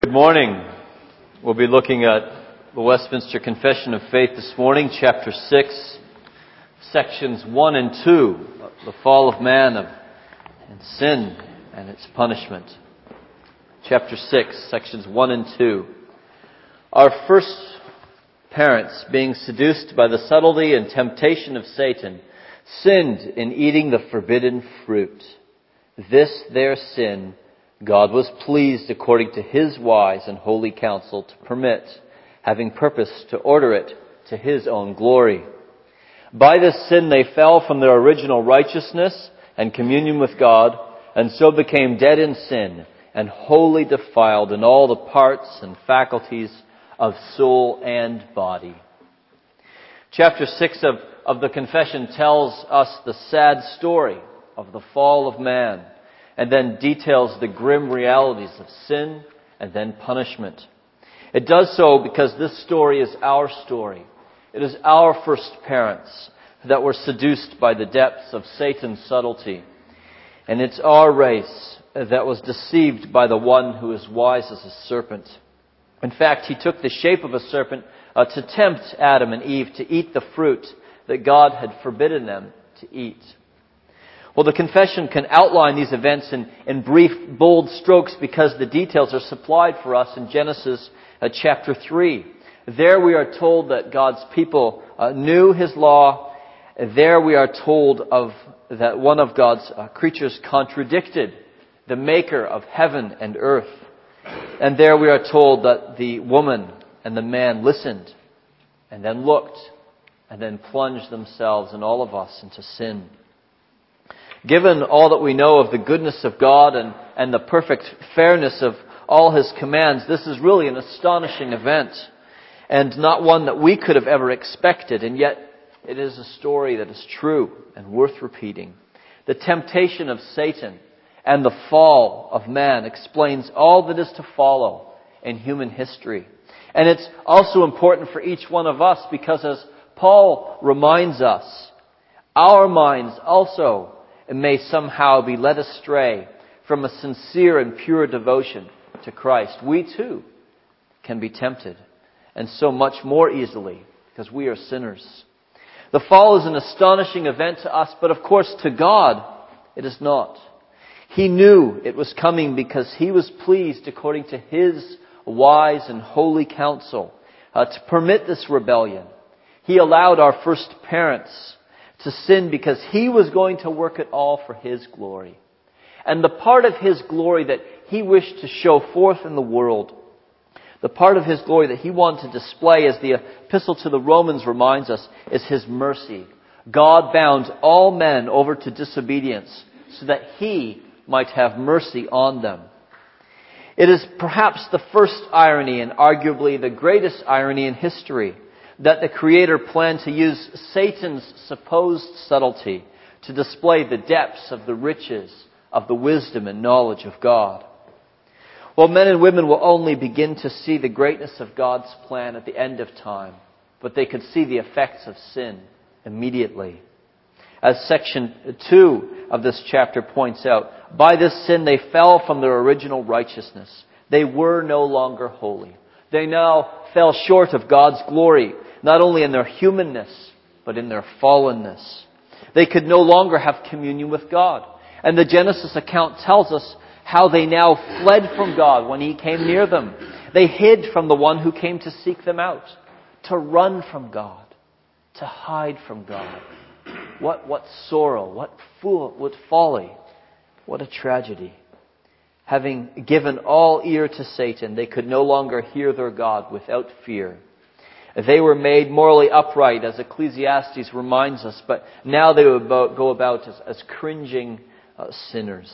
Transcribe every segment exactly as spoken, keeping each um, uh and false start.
Good morning. We'll be looking at the Westminster Confession of Faith this morning, chapter six, sections one and two, the fall of man of, and sin and its punishment. Chapter six, sections one and two. Our first parents, being seduced by the subtlety and temptation of Satan, sinned in eating the forbidden fruit. This their sin God was pleased, according to His wise and holy counsel, to permit, having purposed to order it to His own glory. By this sin they fell from their original righteousness and communion with God, and so became dead in sin, and wholly defiled in all the parts and faculties of soul and body. Chapter six of, of the Confession tells us the sad story of the fall of man, and then details the grim realities of sin and then punishment. It does so because this story is our story. It is our first parents that were seduced by the depths of Satan's subtlety. And it's our race that was deceived by the one who is wise as a serpent. In fact, he took the shape of a serpent uh, to tempt Adam and Eve to eat the fruit that God had forbidden them to eat. Well, the confession can outline these events in, in brief, bold strokes because the details are supplied for us in Genesis uh, chapter three. There we are told that God's people uh, knew His law. There we are told of that one of God's uh, creatures contradicted the Maker of heaven and earth. And there we are told that the woman and the man listened and then looked and then plunged themselves and all of us into sin. Given all that we know of the goodness of God and, and the perfect fairness of all His commands, this is really an astonishing event and not one that we could have ever expected, and yet it is a story that is true and worth repeating. The temptation of Satan and the fall of man explains all that is to follow in human history. And it's also important for each one of us because, as Paul reminds us, our minds also may somehow be led astray from a sincere and pure devotion to Christ. We too can be tempted, and so much more easily because we are sinners. The fall is an astonishing event to us, but of course to God it is not. He knew it was coming because He was pleased, according to His wise and holy counsel, uh, to permit this rebellion. He allowed our first parents to sin because He was going to work it all for His glory. And the part of His glory that He wished to show forth in the world, the part of His glory that He wanted to display, as the epistle to the Romans reminds us, is His mercy. God bound all men over to disobedience so that He might have mercy on them. It is perhaps the first irony, and arguably the greatest irony in history, that the Creator planned to use Satan's supposed subtlety to display the depths of the riches of the wisdom and knowledge of God. Well, men and women will only begin to see the greatness of God's plan at the end of time, but they could see the effects of sin immediately. As section two of this chapter points out, by this sin they fell from their original righteousness. They were no longer holy. They now fell short of God's glory, not only in their humanness, but in their fallenness. They could no longer have communion with God. And the Genesis account tells us how they now fled from God when He came near them. They hid from the one who came to seek them out, to run from God, to hide from God. What, what sorrow, what fool, what folly, what a tragedy. Having given all ear to Satan, they could no longer hear their God without fear. They were made morally upright, as Ecclesiastes reminds us, but now they would go about as, as cringing uh, sinners.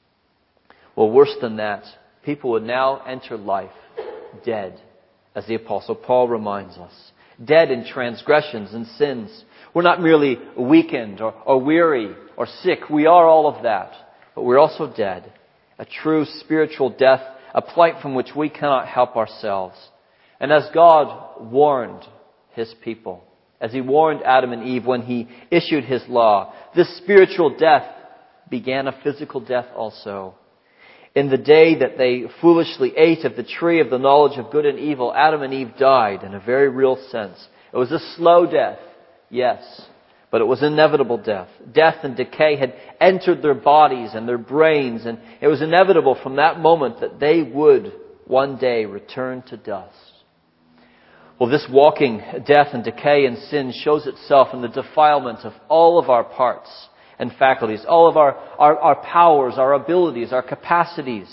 Well, worse than that, people would now enter life dead, as the Apostle Paul reminds us. Dead in transgressions and sins. We're not merely weakened or, or weary or sick. We are all of that, but we're also dead. A true spiritual death, a plight from which we cannot help ourselves. And as God warned His people, as He warned Adam and Eve when He issued His law, this spiritual death began a physical death also. In the day that they foolishly ate of the tree of the knowledge of good and evil, Adam and Eve died in a very real sense. It was a slow death, yes, but it was inevitable death. Death and decay had entered their bodies and their brains, and it was inevitable from that moment that they would one day return to dust. Well, this walking death and decay and sin shows itself in the defilement of all of our parts and faculties, all of our, our, our powers, our abilities, our capacities.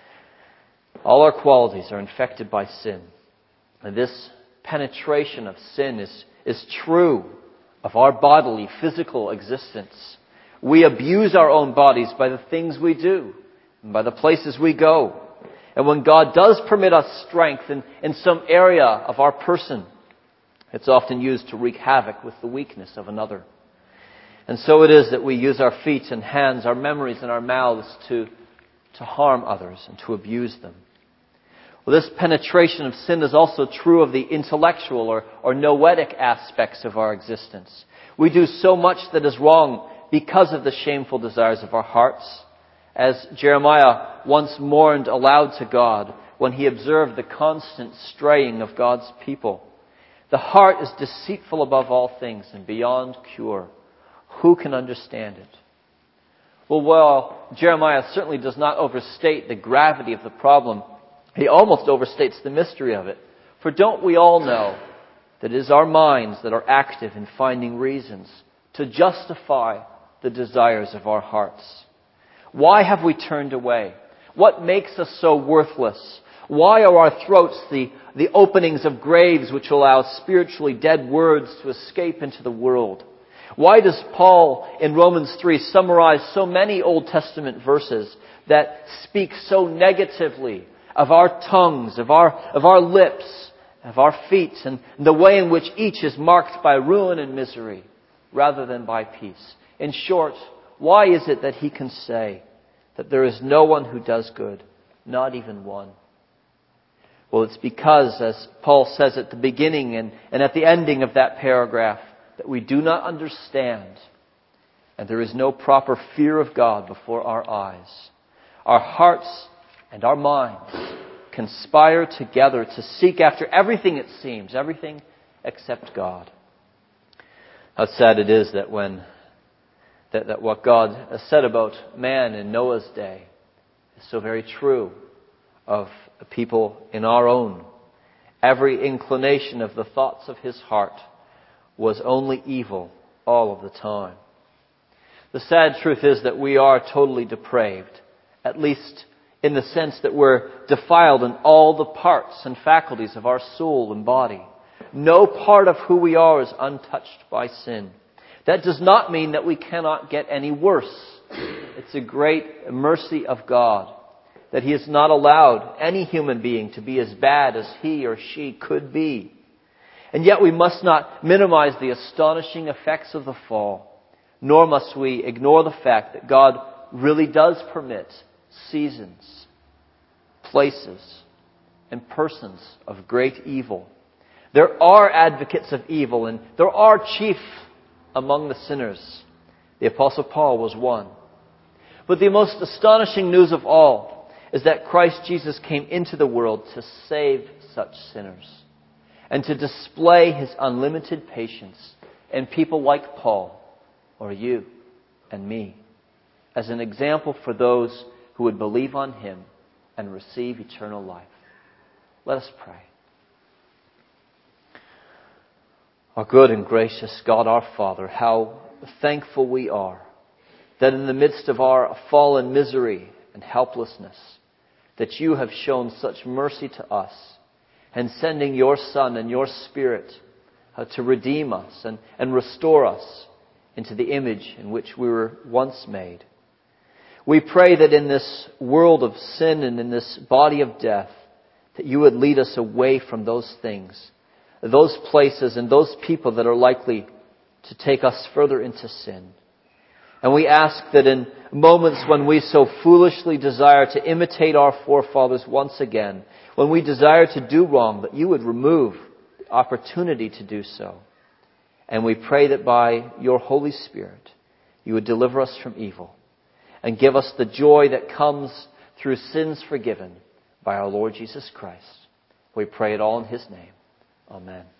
All our qualities are infected by sin. And this penetration of sin is, is true of our bodily, physical existence. We abuse our own bodies by the things we do and by the places we go. And when God does permit us strength in, in some area of our person, it's often used to wreak havoc with the weakness of another. And so it is that we use our feet and hands, our memories and our mouths to, to harm others and to abuse them. Well, this penetration of sin is also true of the intellectual or, or noetic aspects of our existence. We do so much that is wrong because of the shameful desires of our hearts. As Jeremiah once mourned aloud to God when he observed the constant straying of God's people. The heart is deceitful above all things and beyond cure. Who can understand it? Well, while Jeremiah certainly does not overstate the gravity of the problem, he almost overstates the mystery of it. For don't we all know that it is our minds that are active in finding reasons to justify the desires of our hearts? Why have we turned away? What makes us so worthless? Why are our throats the, the openings of graves which allow spiritually dead words to escape into the world? Why does Paul in Romans three summarize so many Old Testament verses that speak so negatively of our tongues, of our, of our lips, of our feet, and the way in which each is marked by ruin and misery rather than by peace? In short, why is it that he can say that there is no one who does good, not even one? Well, it's because, as Paul says at the beginning and, and at the ending of that paragraph, that we do not understand, and there is no proper fear of God before our eyes. Our hearts and our minds conspire together to seek after everything, it seems, everything except God. How sad it is that when that, that what God has said about man in Noah's day is so very true of people in our own. Every inclination of the thoughts of his heart was only evil all of the time. The sad truth is that we are totally depraved, at least in the sense that we're defiled in all the parts and faculties of our soul and body. No part of who we are is untouched by sin. That does not mean that we cannot get any worse. It's a great mercy of God that He has not allowed any human being to be as bad as he or she could be. And yet we must not minimize the astonishing effects of the fall, nor must we ignore the fact that God really does permit seasons, places, and persons of great evil. There are advocates of evil, and there are chief among the sinners. The Apostle Paul was one. But the most astonishing news of all is that Christ Jesus came into the world to save such sinners and to display His unlimited patience in people like Paul or you and me as an example for those who would believe on Him and receive eternal life. Let us pray. Our good and gracious God, our Father, how thankful we are that in the midst of our fallen misery and helplessness, that You have shown such mercy to us and sending Your Son and Your Spirit uh, to redeem us and, and restore us into the image in which we were once made. We pray that in this world of sin and in this body of death, that You would lead us away from those things, those places and those people that are likely to take us further into sin. And we ask that in moments when we so foolishly desire to imitate our forefathers once again, when we desire to do wrong, that You would remove the opportunity to do so. And we pray that by Your Holy Spirit, You would deliver us from evil and give us the joy that comes through sins forgiven by our Lord Jesus Christ. We pray it all in His name. Amen.